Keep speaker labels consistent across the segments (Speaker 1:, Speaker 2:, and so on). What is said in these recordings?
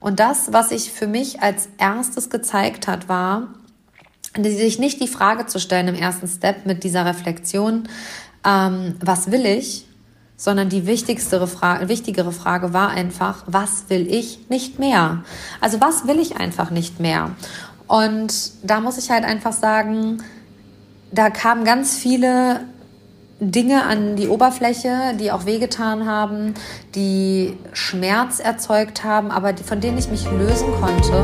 Speaker 1: Und das, was sich für mich als erstes gezeigt hat, war, sich nicht die Frage zu stellen im ersten Step mit dieser Reflexion, was will ich, sondern die wichtigere Frage war einfach, was will ich nicht mehr? Also was will ich einfach nicht mehr? Und da muss ich halt einfach sagen, da kamen ganz viele Dinge an die Oberfläche, die auch wehgetan haben, die Schmerz erzeugt haben, aber von denen ich mich lösen konnte.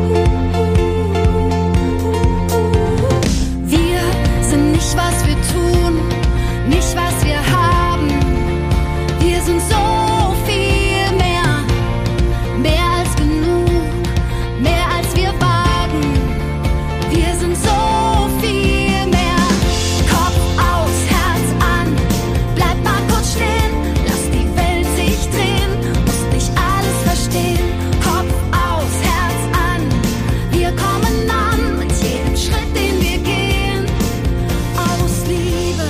Speaker 2: Wir sind nicht, was wir tun, nicht, was wir haben. Wir sind so viel mehr, mehr als genug, mehr als wir wagen. Wir sind so viel mehr. Kopf aus, Herz an, bleib mal kurz stehen, lass die Welt sich drehen, musst nicht alles verstehen. Kopf aus, Herz an, wir kommen an mit jedem Schritt, den wir gehen, aus Liebe.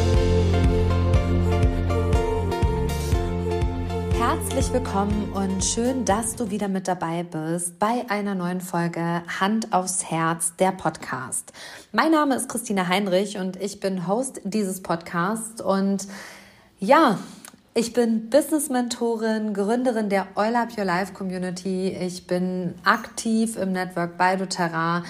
Speaker 1: Herzlich willkommen und schön, dass du wieder mit dabei bist bei einer neuen Folge Hand aufs Herz, der Podcast. Mein Name ist Christina Heinrich und ich bin Host dieses Podcasts und ja, ich bin Business-Mentorin, Gründerin der Oil Up Your Life Community. Ich bin aktiv im Network bei doTERRA,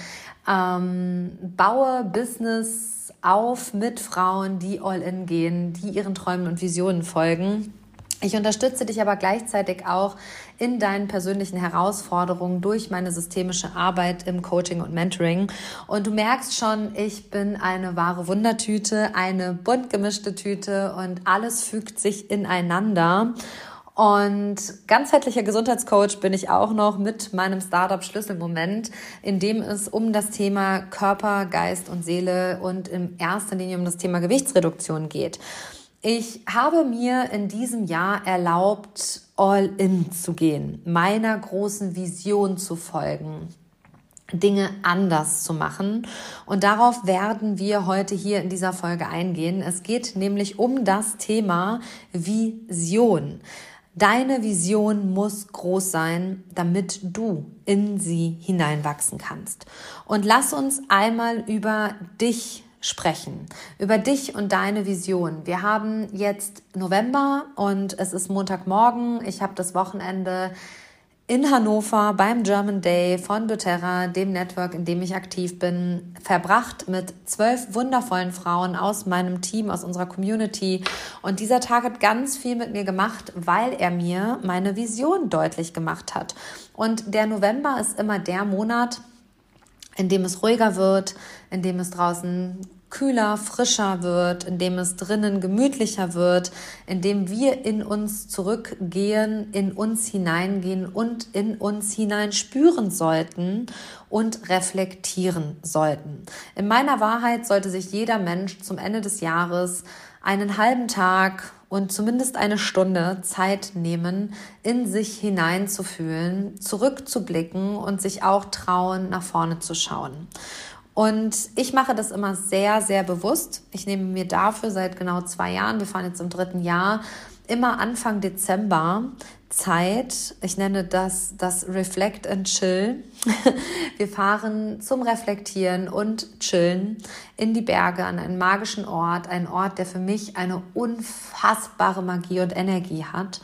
Speaker 1: baue Business auf mit Frauen, die all in gehen, die ihren Träumen und Visionen folgen. Ich unterstütze dich aber gleichzeitig auch in deinen persönlichen Herausforderungen durch meine systemische Arbeit im Coaching und Mentoring. Und du merkst schon, ich bin eine wahre Wundertüte, eine bunt gemischte Tüte und alles fügt sich ineinander. Und ganzheitlicher Gesundheitscoach bin ich auch noch mit meinem Startup Schlüsselmoment, in dem es um das Thema Körper, Geist und Seele und in erster Linie um das Thema Gewichtsreduktion geht. Ich habe mir in diesem Jahr erlaubt, all in zu gehen, meiner großen Vision zu folgen, Dinge anders zu machen. Und darauf werden wir heute hier in dieser Folge eingehen. Es geht nämlich um das Thema Vision. Deine Vision muss groß sein, damit du in sie hineinwachsen kannst. Und lass uns einmal über dich sprechen, über dich und deine Vision. Wir haben jetzt November und es ist Montagmorgen. Ich habe das Wochenende in Hannover beim German Day von doTERRA, dem Network, in dem ich aktiv bin, verbracht mit 12 wundervollen Frauen aus meinem Team, aus unserer Community. Und dieser Tag hat ganz viel mit mir gemacht, weil er mir meine Vision deutlich gemacht hat. Und der November ist immer der Monat, in dem es ruhiger wird, in dem es draußen kühler, frischer wird, in dem es drinnen gemütlicher wird, in dem wir in uns zurückgehen, in uns hineingehen und in uns hinein spüren sollten und reflektieren sollten. In meiner Wahrheit sollte sich jeder Mensch zum Ende des Jahres einen halben Tag und zumindest eine Stunde Zeit nehmen, in sich hineinzufühlen, zurückzublicken und sich auch trauen, nach vorne zu schauen. Und ich mache das immer sehr, sehr bewusst. Ich nehme mir dafür seit genau 2 Jahren, wir fahren jetzt im 3. Jahr, immer Anfang Dezember Zeit. Ich nenne das Reflect and Chill. Wir fahren zum Reflektieren und Chillen in die Berge an einen magischen Ort. Ein Ort, der für mich eine unfassbare Magie und Energie hat.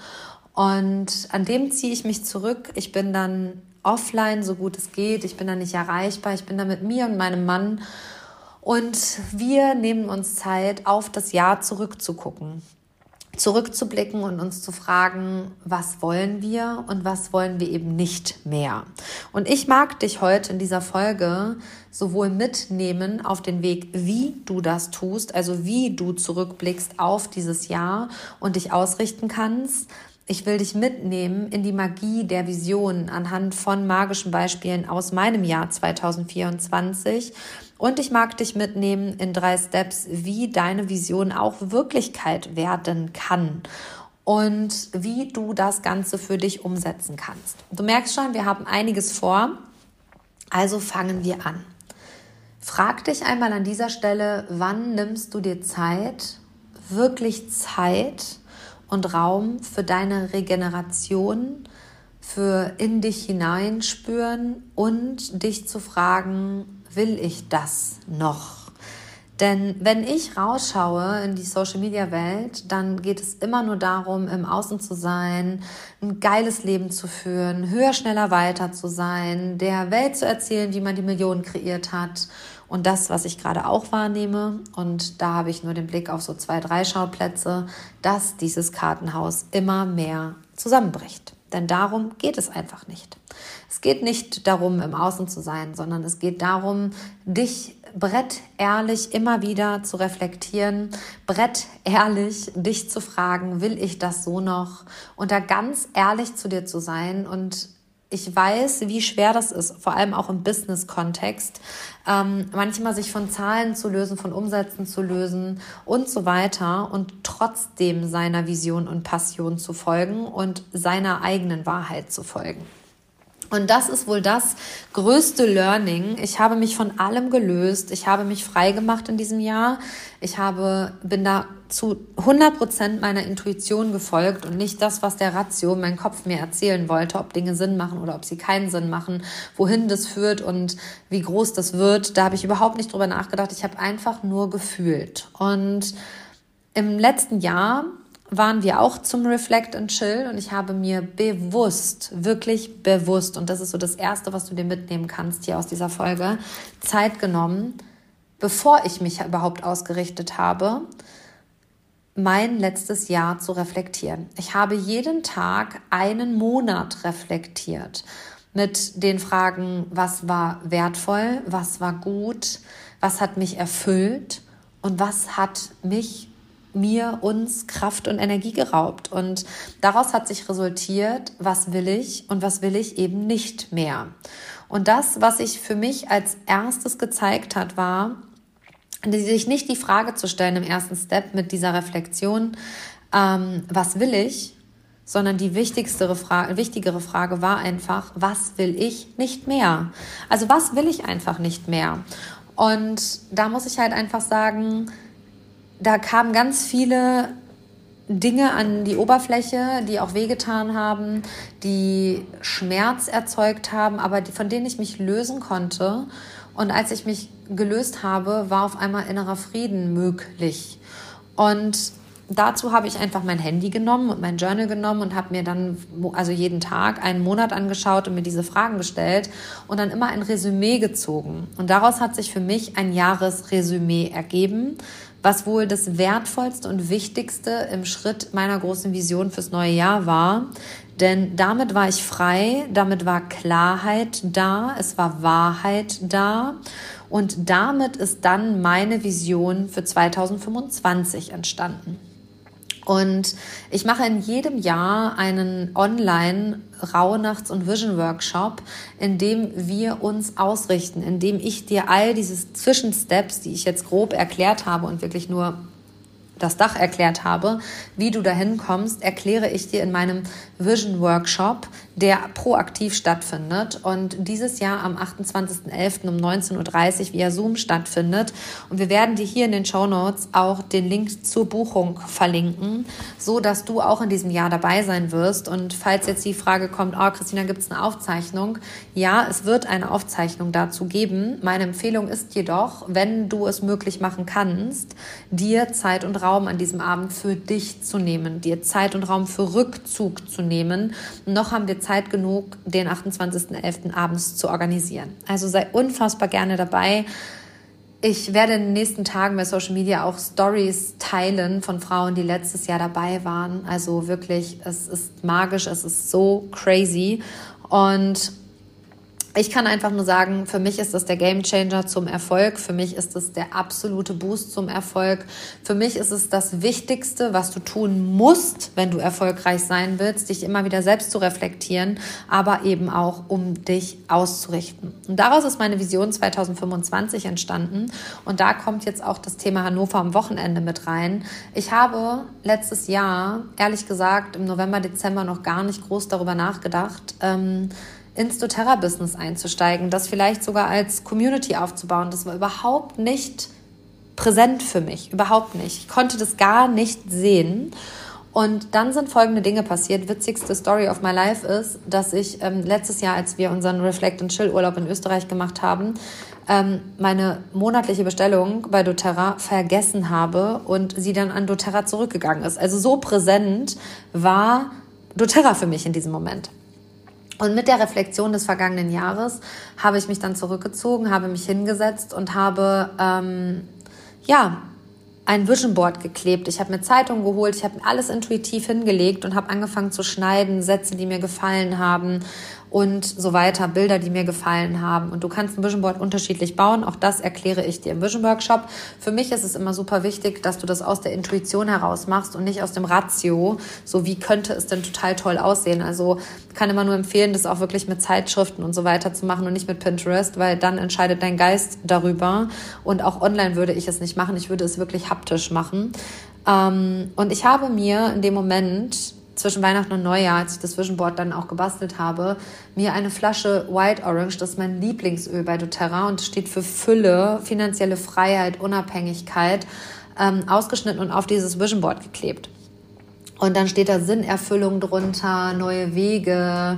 Speaker 1: Und an dem ziehe ich mich zurück. Ich bin dann offline, so gut es geht. Ich bin da nicht erreichbar. Ich bin da mit mir und meinem Mann. Und wir nehmen uns Zeit, auf das Jahr zurückzugucken, zurückzublicken und uns zu fragen, was wollen wir und was wollen wir eben nicht mehr. Und ich mag dich heute in dieser Folge sowohl mitnehmen auf den Weg, wie du das tust, also wie du zurückblickst auf dieses Jahr und dich ausrichten kannst. Ich will dich mitnehmen in die Magie der Vision anhand von magischen Beispielen aus meinem Jahr 2024. Und ich mag dich mitnehmen in 3 Steps, wie deine Vision auch Wirklichkeit werden kann und wie du das Ganze für dich umsetzen kannst. Du merkst schon, wir haben einiges vor, also fangen wir an. Frag dich einmal an dieser Stelle, wann nimmst du dir Zeit, wirklich Zeit und Raum für deine Regeneration, für in dich hineinspüren und dich zu fragen, will ich das noch? Denn wenn ich rausschaue in die Social-Media-Welt, dann geht es immer nur darum, im Außen zu sein, ein geiles Leben zu führen, höher, schneller, weiter zu sein, der Welt zu erzählen, wie man die Millionen kreiert hat. Und das, was ich gerade auch wahrnehme, und da habe ich nur den Blick auf so 2, 3 Schauplätze, dass dieses Kartenhaus immer mehr zusammenbricht. Denn darum geht es einfach nicht. Es geht nicht darum, im Außen zu sein, sondern es geht darum, dich brettehrlich immer wieder zu reflektieren, brettehrlich dich zu fragen, will ich das so noch? Und da ganz ehrlich zu dir zu sein. Und ich weiß, wie schwer das ist, vor allem auch im Business-Kontext, manchmal sich von Zahlen zu lösen, von Umsätzen zu lösen und so weiter und trotzdem seiner Vision und Passion zu folgen und seiner eigenen Wahrheit zu folgen. Und das ist wohl das größte Learning. Ich habe mich von allem gelöst. Ich habe mich frei gemacht in diesem Jahr. Bin da zu 100% meiner Intuition gefolgt und nicht das, was der Ratio, mein Kopf mir erzählen wollte, ob Dinge Sinn machen oder ob sie keinen Sinn machen, wohin das führt und wie groß das wird. Da habe ich überhaupt nicht drüber nachgedacht. Ich habe einfach nur gefühlt. Und im letzten Jahr waren wir auch zum Reflect and Chill und ich habe mir bewusst, wirklich bewusst, und das ist so das Erste, was du dir mitnehmen kannst hier aus dieser Folge, Zeit genommen, bevor ich mich überhaupt ausgerichtet habe, mein letztes Jahr zu reflektieren. Ich habe jeden Tag einen Monat reflektiert mit den Fragen, was war wertvoll, was war gut, was hat mich erfüllt und was hat uns Kraft und Energie geraubt. Und daraus hat sich resultiert, was will ich und was will ich eben nicht mehr. Und das, was sich für mich als erstes gezeigt hat, war, sich nicht die Frage zu stellen im ersten Step mit dieser Reflexion, was will ich, sondern die wichtigere Frage war einfach, was will ich nicht mehr? Also was will ich einfach nicht mehr? Und da muss ich halt einfach sagen, da kamen ganz viele Dinge an die Oberfläche, die auch wehgetan haben, die Schmerz erzeugt haben, aber von denen ich mich lösen konnte. Und als ich mich gelöst habe, war auf einmal innerer Frieden möglich. Und dazu habe ich einfach mein Handy genommen und mein Journal genommen und habe mir dann also jeden Tag einen Monat angeschaut und mir diese Fragen gestellt und dann immer ein Resümee gezogen. Und daraus hat sich für mich ein Jahresresümee ergeben, was wohl das Wertvollste und Wichtigste im Schritt meiner großen Vision fürs neue Jahr war. Denn damit war ich frei, damit war Klarheit da, es war Wahrheit da und damit ist dann meine Vision für 2025 entstanden. Und ich mache in jedem Jahr einen Online-Rauhnachts- und Vision-Workshop, in dem wir uns ausrichten, in dem ich dir all diese Zwischensteps, die ich jetzt grob erklärt habe und wirklich nur das Dach erklärt habe, wie du dahin kommst, erkläre ich dir in meinem Vision Workshop, der proaktiv stattfindet und dieses Jahr am 28.11. um 19.30 Uhr via Zoom stattfindet. Und wir werden dir hier in den Shownotes auch den Link zur Buchung verlinken, so dass du auch in diesem Jahr dabei sein wirst. Und falls jetzt die Frage kommt, Christina, gibt es eine Aufzeichnung? Ja, es wird eine Aufzeichnung dazu geben. Meine Empfehlung ist jedoch, wenn du es möglich machen kannst, dir Zeit und Raum an diesem Abend für dich zu nehmen, dir Zeit und Raum für Rückzug zu nehmen. Noch haben wir Zeit genug, den 28.11. abends zu organisieren. Also sei unfassbar gerne dabei. Ich werde in den nächsten Tagen bei Social Media auch Stories teilen von Frauen, die letztes Jahr dabei waren. Also wirklich, es ist magisch, es ist so crazy. Und ich kann einfach nur sagen, für mich ist das der Gamechanger zum Erfolg. Für mich ist es der absolute Boost zum Erfolg. Für mich ist es das Wichtigste, was du tun musst, wenn du erfolgreich sein willst, dich immer wieder selbst zu reflektieren, aber eben auch, um dich auszurichten. Und daraus ist meine Vision 2025 entstanden. Und da kommt jetzt auch das Thema Hannover am Wochenende mit rein. Ich habe letztes Jahr, ehrlich gesagt, im November, Dezember noch gar nicht groß darüber nachgedacht, ins doTERRA-Business einzusteigen, das vielleicht sogar als Community aufzubauen. Das war überhaupt nicht präsent für mich, überhaupt nicht. Ich konnte das gar nicht sehen. Und dann sind folgende Dinge passiert. Witzigste Story of my life ist, dass ich letztes Jahr, als wir unseren Reflect and Chill Urlaub in Österreich gemacht haben, meine monatliche Bestellung bei doTERRA vergessen habe und sie dann an doTERRA zurückgegangen ist. Also so präsent war doTERRA für mich in diesem Moment. Und mit der Reflexion des vergangenen Jahres habe ich mich dann zurückgezogen, habe mich hingesetzt und habe ein Vision Board geklebt. Ich habe mir Zeitungen geholt, ich habe alles intuitiv hingelegt und habe angefangen zu schneiden, Sätze, die mir gefallen haben und so weiter, Bilder, die mir gefallen haben. Und du kannst ein Vision Board unterschiedlich bauen. Auch das erkläre ich dir im Vision Workshop. Für mich ist es immer super wichtig, dass du das aus der Intuition heraus machst und nicht aus dem Ratio. So wie könnte es denn total toll aussehen? Also kann immer nur empfehlen, das auch wirklich mit Zeitschriften und so weiter zu machen und nicht mit Pinterest, weil dann entscheidet dein Geist darüber. Und auch online würde ich es nicht machen. Ich würde es wirklich haptisch machen. Und ich habe mir in dem Moment zwischen Weihnachten und Neujahr, als ich das Vision Board dann auch gebastelt habe, mir eine Flasche White Orange, das ist mein Lieblingsöl bei doTERRA und steht für Fülle, finanzielle Freiheit, Unabhängigkeit, ausgeschnitten und auf dieses Vision Board geklebt. Und dann steht da Sinnerfüllung drunter, neue Wege,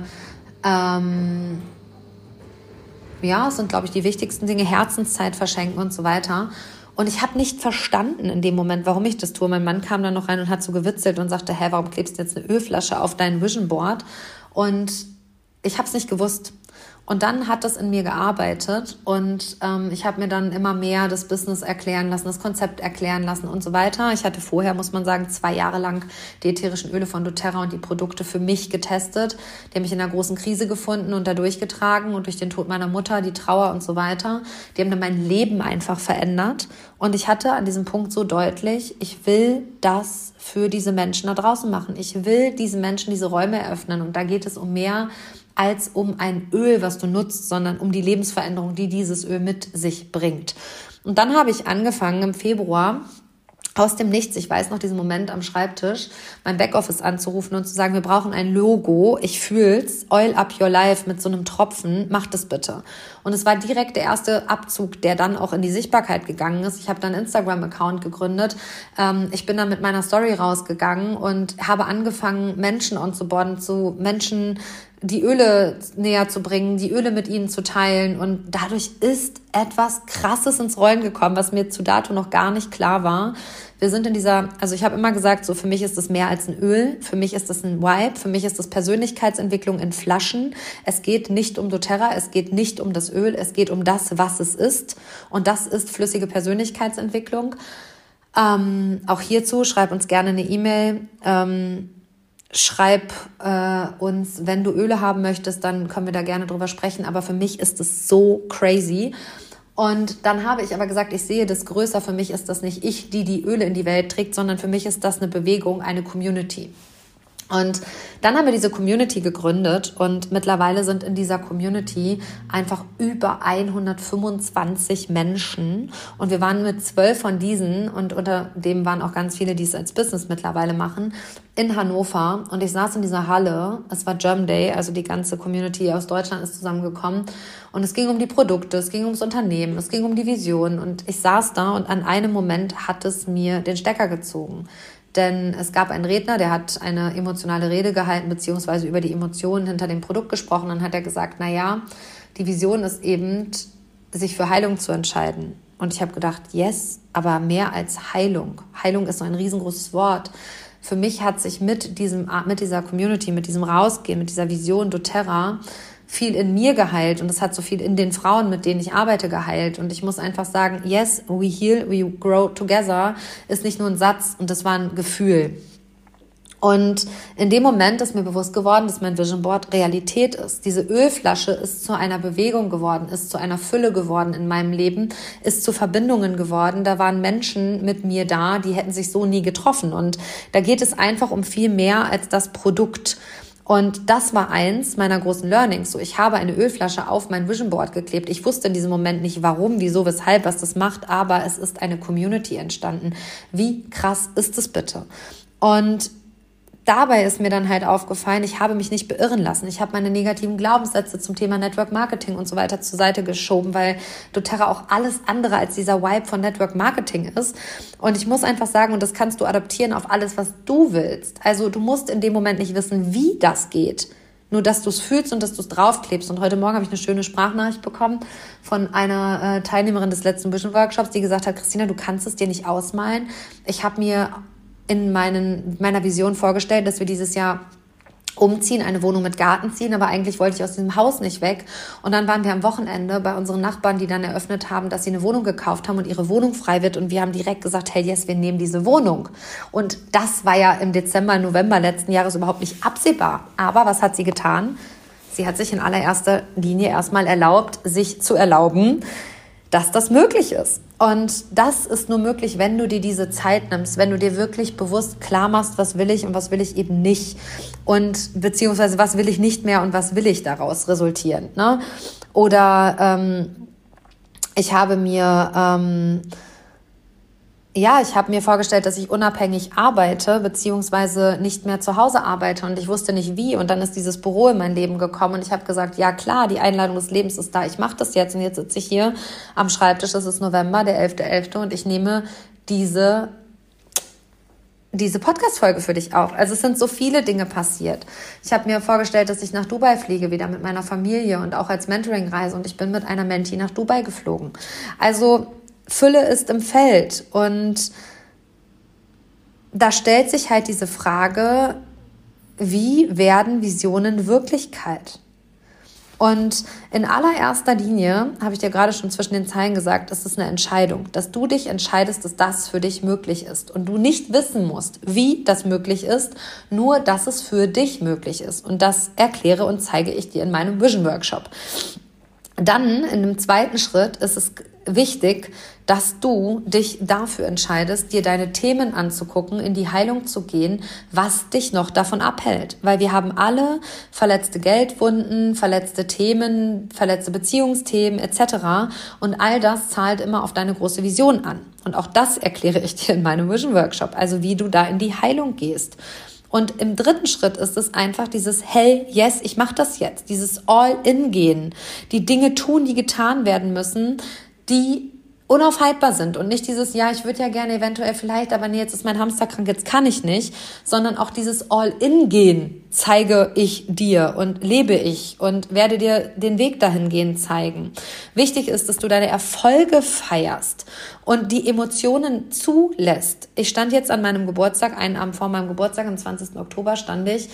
Speaker 1: es sind, glaube ich, die wichtigsten Dinge, Herzenszeit verschenken und so weiter. Und ich habe nicht verstanden in dem Moment, warum ich das tue. Mein Mann kam dann noch rein und hat so gewitzelt und sagte, warum klebst du jetzt eine Ölflasche auf dein Vision Board? Und ich habe es nicht gewusst. Und dann hat das in mir gearbeitet und ich habe mir dann immer mehr das Business erklären lassen, das Konzept erklären lassen und so weiter. Ich hatte vorher, muss man sagen, 2 Jahre lang die ätherischen Öle von doTERRA und die Produkte für mich getestet. Die haben mich in einer großen Krise gefunden und da durchgetragen und durch den Tod meiner Mutter, die Trauer und so weiter. Die haben dann mein Leben einfach verändert. Und ich hatte an diesem Punkt so deutlich, ich will das für diese Menschen da draußen machen. Ich will diesen Menschen diese Räume eröffnen und da geht es um mehr als um ein Öl, was du nutzt, sondern um die Lebensveränderung, die dieses Öl mit sich bringt. Und dann habe ich angefangen im Februar aus dem Nichts, ich weiß noch diesen Moment am Schreibtisch, mein Backoffice anzurufen und zu sagen, wir brauchen ein Logo, ich fühl's, Oil Up Your Life mit so einem Tropfen, macht es bitte. Und es war direkt der erste Abzug, der dann auch in die Sichtbarkeit gegangen ist. Ich habe dann einen Instagram-Account gegründet, ich bin dann mit meiner Story rausgegangen und habe angefangen, Menschen onzuboarden, zu Menschen die Öle näher zu bringen, die Öle mit ihnen zu teilen. Und dadurch ist etwas Krasses ins Rollen gekommen, was mir zu dato noch gar nicht klar war. Wir sind in dieser, also ich habe immer gesagt, so für mich ist das mehr als ein Öl, für mich ist das ein Vibe, für mich ist das Persönlichkeitsentwicklung in Flaschen. Es geht nicht um doTERRA, es geht nicht um das Öl, es geht um das, was es ist. Und das ist flüssige Persönlichkeitsentwicklung. Auch hierzu, schreib uns gerne eine E-Mail. Schreib uns, wenn du Öle haben möchtest, dann können wir da gerne drüber sprechen. Aber für mich ist es so crazy. Und dann habe ich aber gesagt, ich sehe das größer. Für mich ist das nicht ich, die Öle in die Welt trägt, sondern für mich ist das eine Bewegung, eine Community. Und dann haben wir diese Community gegründet und mittlerweile sind in dieser Community einfach über 125 Menschen und wir waren mit 12 von diesen und unter dem waren auch ganz viele, die es als Business mittlerweile machen, in Hannover und ich saß in dieser Halle, es war German Day, also die ganze Community aus Deutschland ist zusammengekommen und es ging um die Produkte, es ging ums Unternehmen, es ging um die Vision und ich saß da und an einem Moment hat es mir den Stecker gezogen. Denn es gab einen Redner, der hat eine emotionale Rede gehalten, beziehungsweise über die Emotionen hinter dem Produkt gesprochen. Dann hat er gesagt, die Vision ist eben, sich für Heilung zu entscheiden. Und ich habe gedacht, yes, aber mehr als Heilung. Heilung ist so ein riesengroßes Wort. Für mich hat sich mit dieser Community, mit diesem Rausgehen, mit dieser Vision doTERRA viel in mir geheilt und es hat so viel in den Frauen, mit denen ich arbeite, geheilt. Und ich muss einfach sagen, yes, we heal, we grow together ist nicht nur ein Satz und das war ein Gefühl. Und in dem Moment ist mir bewusst geworden, dass mein Vision Board Realität ist. Diese Ölflasche ist zu einer Bewegung geworden, ist zu einer Fülle geworden in meinem Leben, ist zu Verbindungen geworden. Da waren Menschen mit mir da, die hätten sich so nie getroffen. Und da geht es einfach um viel mehr als das Produkt. Und das war eins meiner großen Learnings. So, ich habe eine Ölflasche auf mein Vision Board geklebt. Ich wusste in diesem Moment nicht, warum, wieso, weshalb, was das macht, aber es ist eine Community entstanden. Wie krass ist es bitte? Und dabei ist mir dann halt aufgefallen, ich habe mich nicht beirren lassen. Ich habe meine negativen Glaubenssätze zum Thema Network Marketing und so weiter zur Seite geschoben, weil doTERRA auch alles andere als dieser Vibe von Network Marketing ist. Und ich muss einfach sagen, und das kannst du adaptieren auf alles, was du willst. Also du musst in dem Moment nicht wissen, wie das geht. Nur, dass du es fühlst und dass du es draufklebst. Und heute Morgen habe ich eine schöne Sprachnachricht bekommen von einer Teilnehmerin des letzten Vision Workshops, die gesagt hat, Christina, du kannst es dir nicht ausmalen. Ich habe mir in meiner Vision vorgestellt, dass wir dieses Jahr umziehen, eine Wohnung mit Garten ziehen, aber eigentlich wollte ich aus diesem Haus nicht weg. Und dann waren wir am Wochenende bei unseren Nachbarn, die dann eröffnet haben, dass sie eine Wohnung gekauft haben und ihre Wohnung frei wird. Und wir haben direkt gesagt, hey, yes, wir nehmen diese Wohnung. Und das war ja im Dezember, November letzten Jahres überhaupt nicht absehbar. Aber was hat sie getan? Sie hat sich in allererster Linie erstmal erlaubt, sich zu erlauben, dass das möglich ist. Und das ist nur möglich, wenn du dir diese Zeit nimmst, wenn du dir wirklich bewusst klar machst, was will ich und was will ich eben nicht. Und beziehungsweise was will ich nicht mehr und was will ich daraus resultierend. Ne? Oder ich habe mir vorgestellt, dass ich unabhängig arbeite, beziehungsweise nicht mehr zu Hause arbeite und ich wusste nicht wie. Und dann ist dieses Büro in mein Leben gekommen und ich habe gesagt, ja klar, die Einladung des Lebens ist da, ich mache das jetzt. Und jetzt sitze ich hier am Schreibtisch, es ist November, der 11.11. und ich nehme diese Podcast-Folge für dich auf. Also es sind so viele Dinge passiert. Ich habe mir vorgestellt, dass ich nach Dubai fliege, wieder mit meiner Familie und auch als Mentoring-Reise. Und ich bin mit einer Mentee nach Dubai geflogen. Also Fülle ist im Feld. Und da stellt sich halt diese Frage, wie werden Visionen Wirklichkeit? Und in allererster Linie, habe ich dir gerade schon zwischen den Zeilen gesagt, ist es eine Entscheidung, dass du dich entscheidest, dass das für dich möglich ist. Und du nicht wissen musst, wie das möglich ist, nur dass es für dich möglich ist. Und das erkläre und zeige ich dir in meinem Vision Workshop. Dann, in dem zweiten Schritt, ist es wichtig, dass du dich dafür entscheidest, dir deine Themen anzugucken, in die Heilung zu gehen, was dich noch davon abhält. Weil wir haben alle verletzte Geldwunden, verletzte Themen, verletzte Beziehungsthemen etc. Und all das zahlt immer auf deine große Vision an. Und auch das erkläre ich dir in meinem Vision Workshop, also wie du da in die Heilung gehst. Und im dritten Schritt ist es einfach dieses hey, yes, ich mache das jetzt, dieses All-in-Gehen, die Dinge tun, die getan werden müssen, die unaufhaltbar sind und nicht dieses, ja, ich würde ja gerne eventuell vielleicht, aber nee, jetzt ist mein Hamster krank, jetzt kann ich nicht, sondern auch dieses All-in-Gehen zeige ich dir und lebe ich und werde dir den Weg dahin gehen zeigen. Wichtig ist, dass du deine Erfolge feierst und die Emotionen zulässt. Ich stand jetzt an meinem Geburtstag, einen Abend vor meinem Geburtstag, am 20. Oktober, stand ich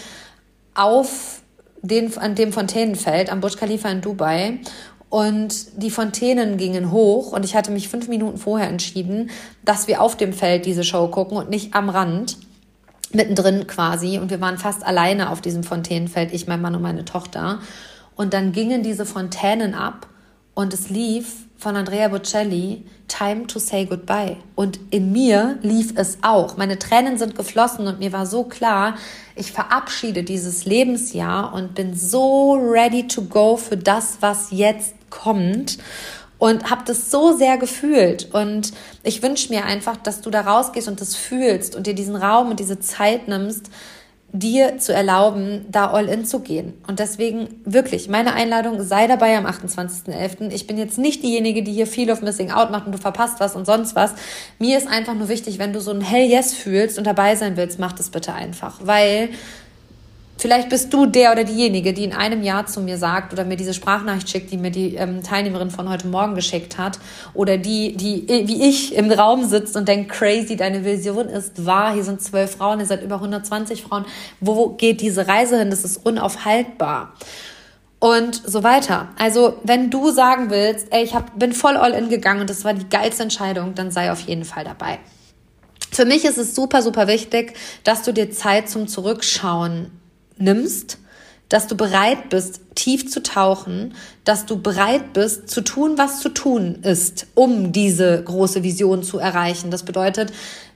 Speaker 1: an dem Fontänenfeld am Burj Khalifa in Dubai. Und die Fontänen gingen hoch und ich hatte mich 5 Minuten vorher entschieden, dass wir auf dem Feld diese Show gucken und nicht am Rand, mittendrin quasi. Und wir waren fast alleine auf diesem Fontänenfeld, ich, mein Mann und meine Tochter. Und dann gingen diese Fontänen ab und es lief von Andrea Bocelli Time to Say Goodbye. Und in mir lief es auch. Meine Tränen sind geflossen und mir war so klar, ich verabschiede dieses Lebensjahr und bin so ready to go für das, was jetzt kommt und habe das so sehr gefühlt und ich wünsche mir einfach, dass du da rausgehst und das fühlst und dir diesen Raum und diese Zeit nimmst, dir zu erlauben, da all in zu gehen. Und deswegen wirklich, meine Einladung, sei dabei am 28.11. Ich bin jetzt nicht diejenige, die hier Fear of Missing Out macht und du verpasst was und sonst was. Mir ist einfach nur wichtig, wenn du so ein Hell Yes fühlst und dabei sein willst, mach das bitte einfach, weil vielleicht bist du der oder diejenige, die in einem Jahr zu mir sagt oder mir diese Sprachnachricht schickt, die mir die Teilnehmerin von heute Morgen geschickt hat. Oder die wie ich im Raum sitzt und denkt, crazy, deine Vision ist wahr. Hier sind 12 Frauen, ihr seid über 120 Frauen. Wo geht diese Reise hin? Das ist unaufhaltbar. Und so weiter. Also wenn du sagen willst, ey, bin voll all in gegangen und das war die geilste Entscheidung, dann sei auf jeden Fall dabei. Für mich ist es super, super wichtig, dass du dir Zeit zum Zurückschauen nimmst, dass du bereit bist, tief zu tauchen, dass du bereit bist, zu tun, was zu tun ist, um diese große Vision zu erreichen. Das bedeutet,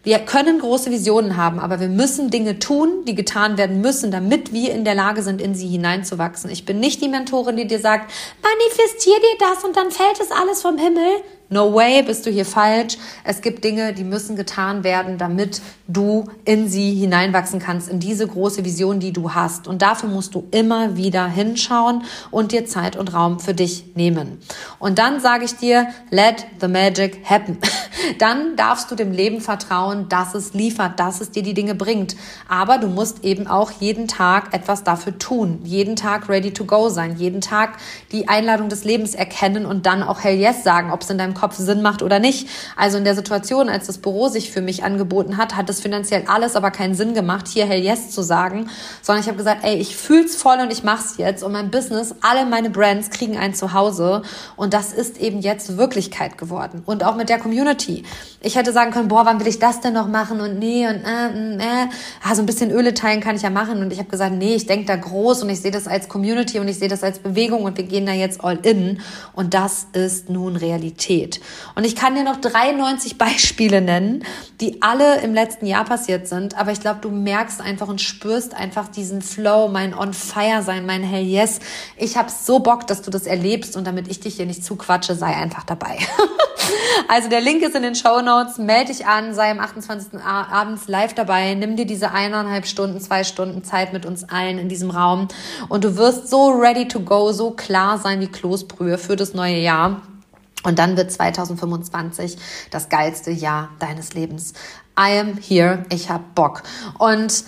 Speaker 1: Wir können große Visionen haben, aber wir müssen Dinge tun, die getan werden müssen, damit wir in der Lage sind, in sie hineinzuwachsen. Ich bin nicht die Mentorin, die dir sagt, manifestier dir das und dann fällt es alles vom Himmel. No way, bist du hier falsch. Es gibt Dinge, die müssen getan werden, damit du in sie hineinwachsen kannst, in diese große Vision, die du hast. Und dafür musst du immer wieder hinschauen und dir Zeit und Raum für dich nehmen. Und dann sage ich dir, let the magic happen. Dann darfst du dem Leben vertrauen, dass es liefert, dass es dir die Dinge bringt. Aber du musst eben auch jeden Tag etwas dafür tun. Jeden Tag ready to go sein. Jeden Tag die Einladung des Lebens erkennen und dann auch hell yes sagen, ob es in deinem Kopf Sinn macht oder nicht. Also in der Situation, als das Büro sich für mich angeboten hat, hat es finanziell alles aber keinen Sinn gemacht, hier hell yes zu sagen, sondern ich habe gesagt, ey, ich fühl's voll und ich mach's jetzt und mein Business, alle meine Brands kriegen ein Zuhause und das ist eben jetzt Wirklichkeit geworden. Und auch mit der Community. Ich hätte sagen können, boah, wann will ich das denn noch machen und nee und so ein bisschen Öle teilen kann ich ja machen und ich habe gesagt, nee, ich denke da groß und ich sehe das als Community und ich sehe das als Bewegung und wir gehen da jetzt all in und das ist nun Realität. Und ich kann dir noch 93 Beispiele nennen, die alle im letzten Jahr passiert sind, aber ich glaube, du merkst einfach und spürst einfach diesen Flow, mein On Fire sein, mein Hell Yes. Ich habe so Bock, dass du das erlebst und damit ich dich hier nicht zuquatsche, sei einfach dabei. Also der Link ist in den Shownotes, melde dich an, sei am 28. abends live dabei, nimm dir diese 1,5 Stunden, 2 Stunden Zeit mit uns allen in diesem Raum und du wirst so ready to go, so klar sein wie Kloßbrühe für das neue Jahr. Und dann wird 2025 das geilste Jahr deines Lebens. I am here, ich hab Bock. Und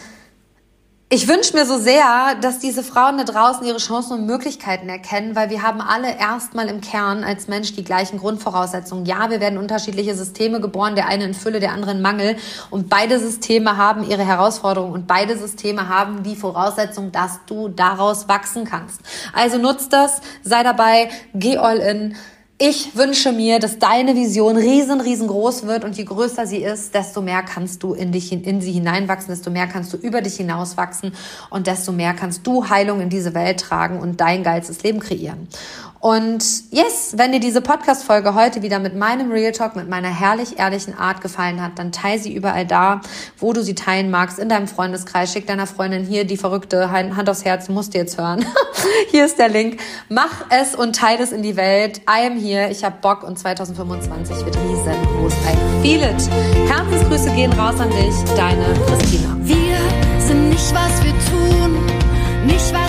Speaker 1: ich wünsche mir so sehr, dass diese Frauen da draußen ihre Chancen und Möglichkeiten erkennen, weil wir haben alle erstmal im Kern als Mensch die gleichen Grundvoraussetzungen. Ja, wir werden unterschiedliche Systeme geboren, der eine in Fülle, der andere in Mangel. Und beide Systeme haben ihre Herausforderungen und beide Systeme haben die Voraussetzung, dass du daraus wachsen kannst. Also nutzt das, sei dabei, geh all in. Ich wünsche mir, dass deine Vision riesengroß wird und je größer sie ist, desto mehr kannst du in sie hineinwachsen, desto mehr kannst du über dich hinauswachsen und desto mehr kannst du Heilung in diese Welt tragen und dein geilstes Leben kreieren. Und yes, wenn dir diese Podcast-Folge heute wieder mit meinem Real Talk, mit meiner herrlich ehrlichen Art gefallen hat, dann teile sie überall da, wo du sie teilen magst, in deinem Freundeskreis. Schick deiner Freundin hier die verrückte Hand aufs Herz, musst du jetzt hören. Hier ist der Link. Mach es und teile es in die Welt. I am here, ich hab Bock und 2025 wird riesengroß. I feel it. Herzensgrüße gehen raus an dich, deine Christina.
Speaker 2: Wir sind nicht, was wir tun, nicht, was